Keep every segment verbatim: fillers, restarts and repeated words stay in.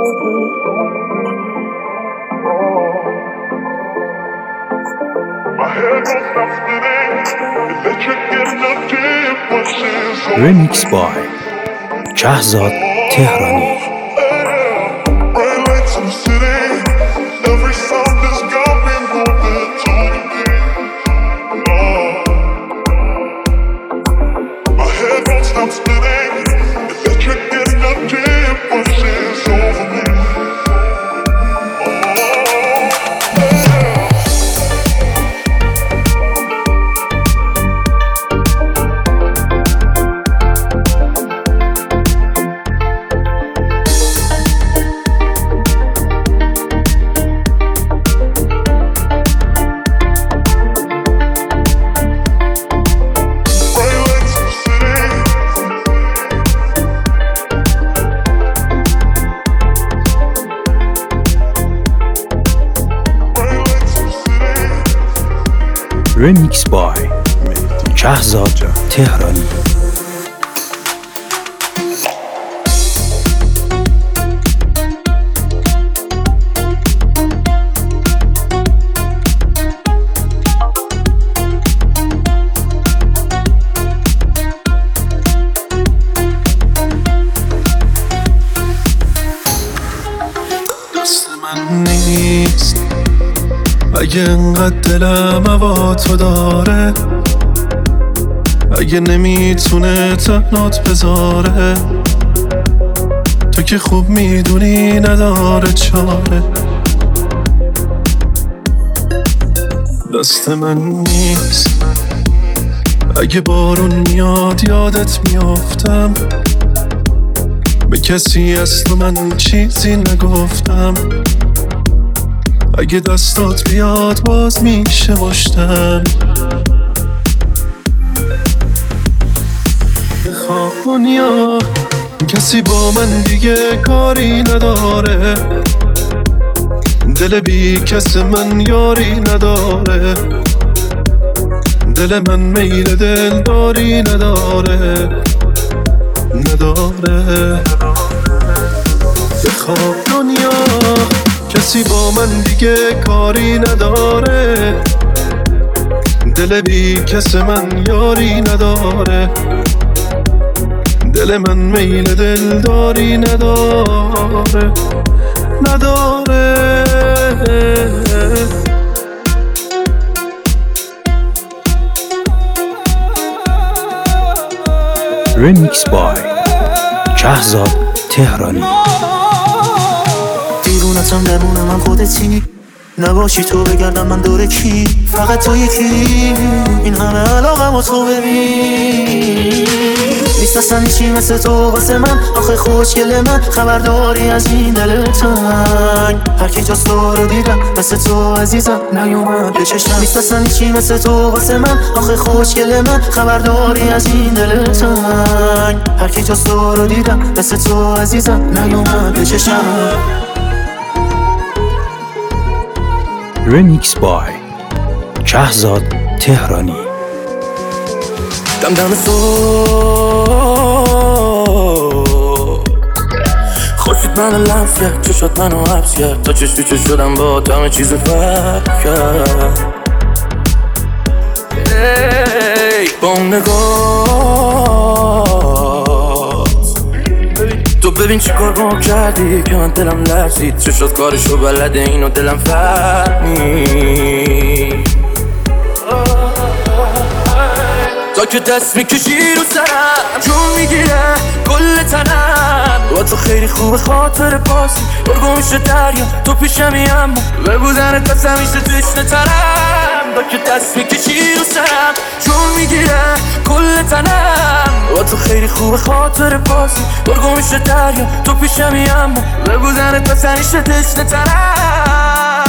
Remix by شهزاد تهرانی. Remix by شهزاد تهرانی. دست من نیست اگه انقدر دلم هوا تو داره، اگه نمیتونه تنات بذاره، تو که خوب میدونی نداره چاره. دست من نیست اگه بارون میاد یادت میافتم، به کسی اصلا من چیزی نگفتم. اگه دستات بیاد باز میشه مشتم. بخواه دنیا کسی با من دیگه کاری نداره، دل بی کس من یاری نداره، دل من میل دلداری نداره نداره. بخواه دنیا کسی با من دیگه کاری نداره، دل بی کس من یاری نداره، دل من میل دلداری نداره نداره. Remix by شهزاد تهرانی. دیوونتم بمونم من خودتی، نباشی تو بگردم من دور کی، فقط تو یکی. این همه علاقم و تو ببین نیست اصلا هیچی مثل تو واسه من. آخه خوشگل من خبرداری از این دل تنگ، هر کی جاست تو رو دیدم مثل تو عزیزم نیومد به چشم. نیست اصلا هیچی مثل تو واسه من. آخه خوشگل من خبرداری از این دل تنگ، هر کی جاست تو رو دیدم مثل تو عزیزم نیومد به چشم. Remix by شهزاد تهرانی. دم دم صبح خوشید منو لمس کرد، چشات منو حبس کرد، تا چش تو چش شدم با همه چیز فرق کرد. با اون نگاه تو ببین چی کار با کردی که من دلم لرزید. چشات کارشو بلده اینو دلم فهمید. تا که دست میکشی رو سرم جون میگیره کل تنم. با تو خیلی خوبه خاطر پاسی برگو میشه دریا تو پیشمی، اما بگوزنت دست همیشه تشنه ترم. تا که دست میکشی رو سرم جون میگیره کل تنم. با تو خیلی خوبه خاطر پاسی برگو میشه دریا تو پیشمی، اما بگوزنت دست همیشه تشنه ترم.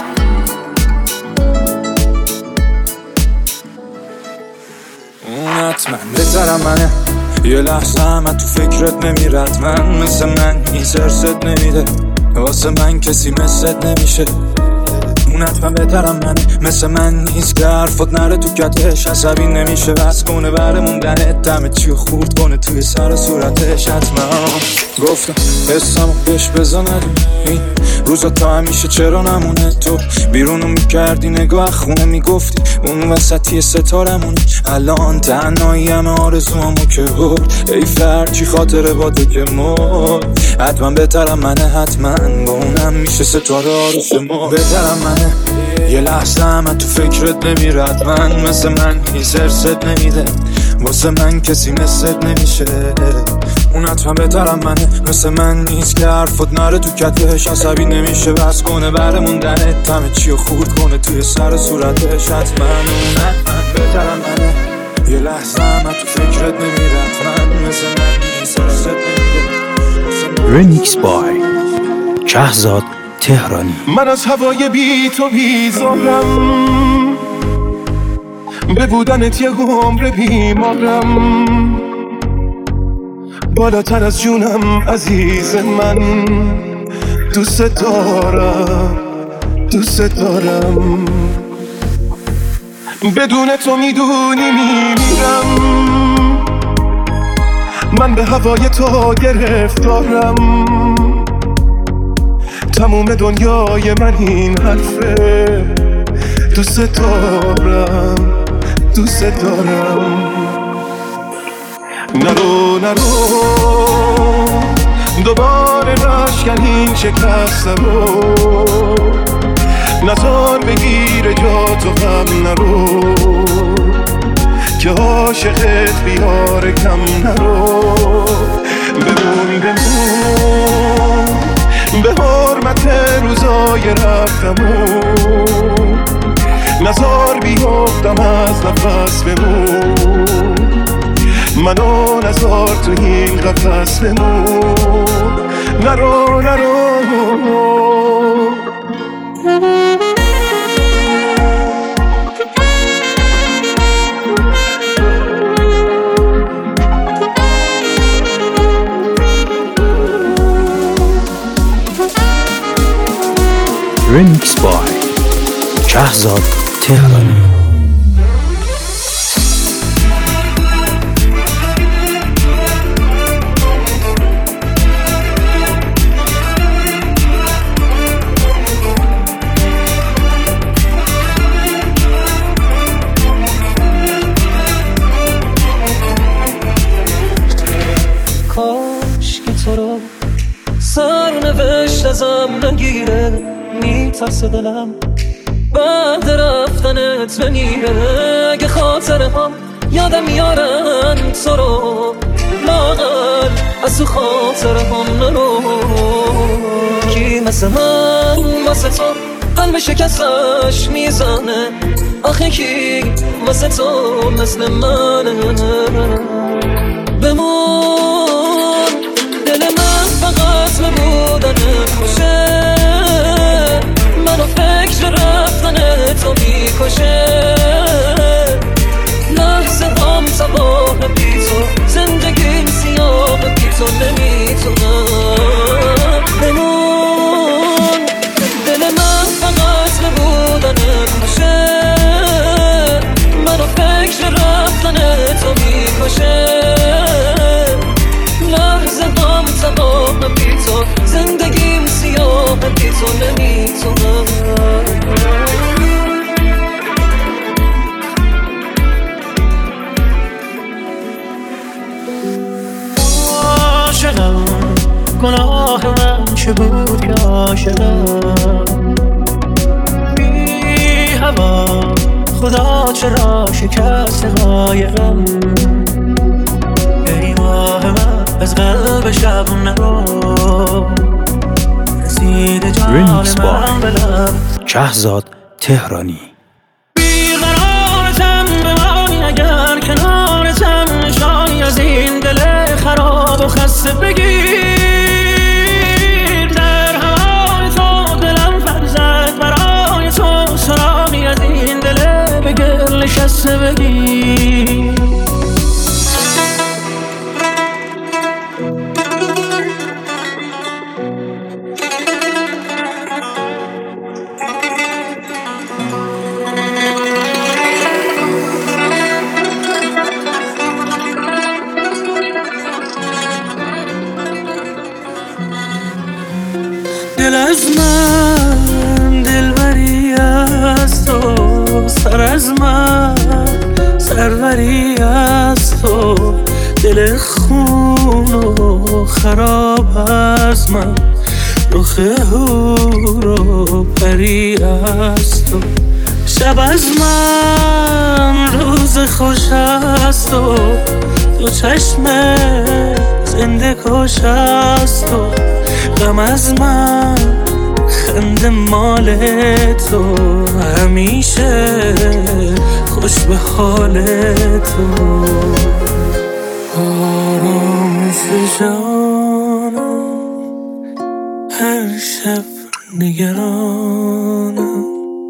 حتما بهترم منه، یه لحظه هم تو فکرت نمیرد. من مثل من این سرست نمیده، واسه من کسی مثلت نمیشه. اون حتما بهترم منه، مثل من نیست که حرفات نره تو کتش، عصبی نمیشه بس کنه بره موندنت، دمه چی خورد کنه توی سر و صورتش. حتما گفتم حسمو بهش بزنم این روزا تا همیشه چرا نمونه، تو بیرونو میکردی نگاه خونه میگفتی اون وسطی ستارمونه، الان تنهایی همه آرزوامو که برد، ای فرچی خاطره با تو که مرد، حتما بهترم منه، حتما با اونم میشه ستاره آروش ما. بهترم منه یه لحظه همه تو فکرت نمیره، حتما مثل من هیز ارست نمیده، واسه من کسی مثلت نمیشه، اون حتما بهترم منه، مثل من نیست که حرفات نره تو کتش، عصبی نمیشه بس کنه بره موندنت، همه چیو خورد کنه توی سر و صورتش. حتما اون حتما بهترم منه یه لحظه همه تو فکرت نمیره، حتما مثل من هیز ارست نمیده. رمیکس بای شهزاد تهرانی. من از هوای بی تو بیزارم، به بودنت یه عمر بیمارم، بالاتر از جونم عزیز من، دوست دارم دوست دارم، بدون تو میدونی میمیرم، من به هوای تو گرفتارم، تموم دنیای من این حرفه، دوست دارم دوست دارم. نرو نرو دوباره نشکن این شکست رو، نزار بگیر جا تو غم نرو، که عاشقت بیار کم نرو، بمون بمون به حرمت روزای رفتمون، نزار بیافتم از نفس بمون، منو نزار تو این قفس بمون، نرو نرو. رمیکس بای شهزاد تهرانی. کاش که تو رو سرنوشت ازم نگیره، میترس دلم بعد رفتنت بمیره، اگه خاطره هم یادم میارن تو رو، لاغر از تو خاطره هم نرو، کی مثل من واسه تو قلب شکستش میزنه، آخه کی واسه تو مثل منه، بمون دل من فقط بودنه خوشه، منو فکر رفتن تو میکشه، لحظه هم تباه بی تو، زندگیم سیاه بی تو نمیتونم، بمون دل من فقط بودن خوشه، منو فکر رفتن تو میکشه، لحظه هم تباه بی تو، زندگیم سیاه بی تو نمیتونم. عاشقم گناه من چه بود که عاشقم، بی هوا خدا چرا شکست قایقم، ای ماه من از قلب شب نرو، رسید جان رمیکس بای من به لب شهزاد تهرانی. بیقرارتم بمانی اگر کنارتم، نشانی از این دل خراب و خسته بگیر، در هوای تو دلم فرزد برای تو، سرامی از این دل به گل نشسته بگیر. از من دلبری از تو، سر از من سروری از تو، دل خون و خراب از من، رخ هور و پری از تو. شب از من روز خوش از تو، دو چشم زنده کش از تو. غم از من خنده مال تو، همیشه خوش به حال تو. آرامش جانم هر شب نگرانم،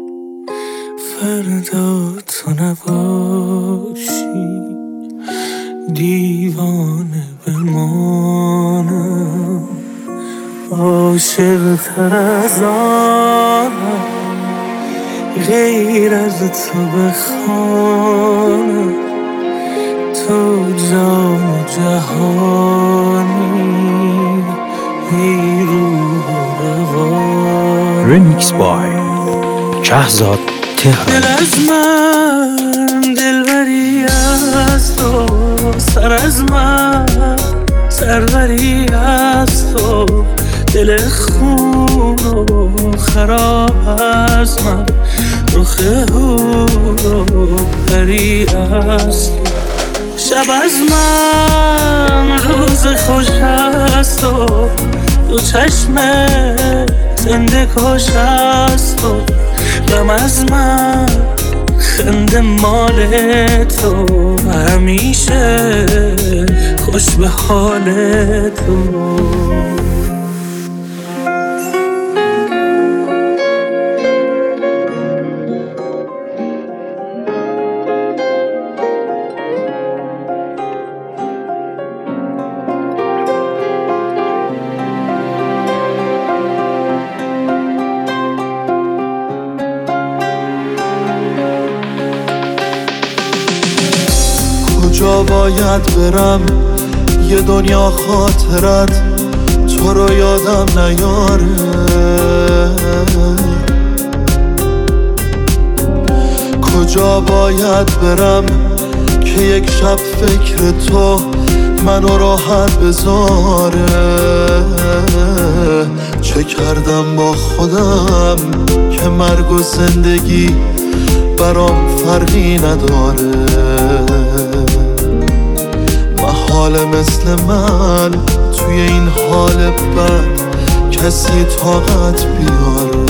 فردا تو نباشی دیوانه بمانم. عاشق تر از آنم غیر از تو بخوانم، تو جان جهانی ای روح روان. رمیکس بای شهرزاد تهرانی. دل از من دلبری از تو، سر از من سروری از تو، دل خون و خراب از من، رخ هور و پری از تو. شب از من روز خوش از تو، دو چشم زنده کش از تو. غم از من خنده مال تو، همیشه خوش به حال تو. کجا باید برم یه دنیا خاطرت تو رو یادم نیاره. کجا باید برم که یک شب فکر تو منو راحت بذاره. چه کردم با خودم که مرگ و زندگی برام فرقی نداره. محال مثل من توی این حال بد کسی طاقت بیاره.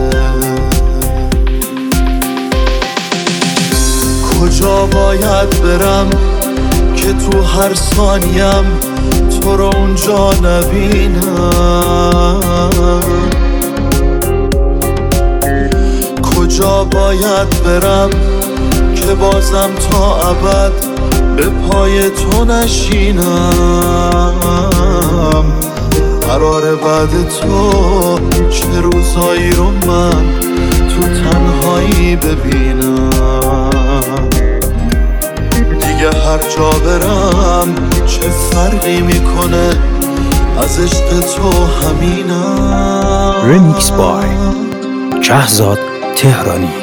کجا باید برم که تو هر ثانیم تو رو اونجا نبینم. کجا باید برم که بازم تا ابد به پای تو نشینم. قرار بعد تو چه روزایی رو من تو تنهایی ببینم. دیگه هر جا برم چه فرقی میکنه، از عشق تو همینم. رمیکس بای شهرزاد تهرانی.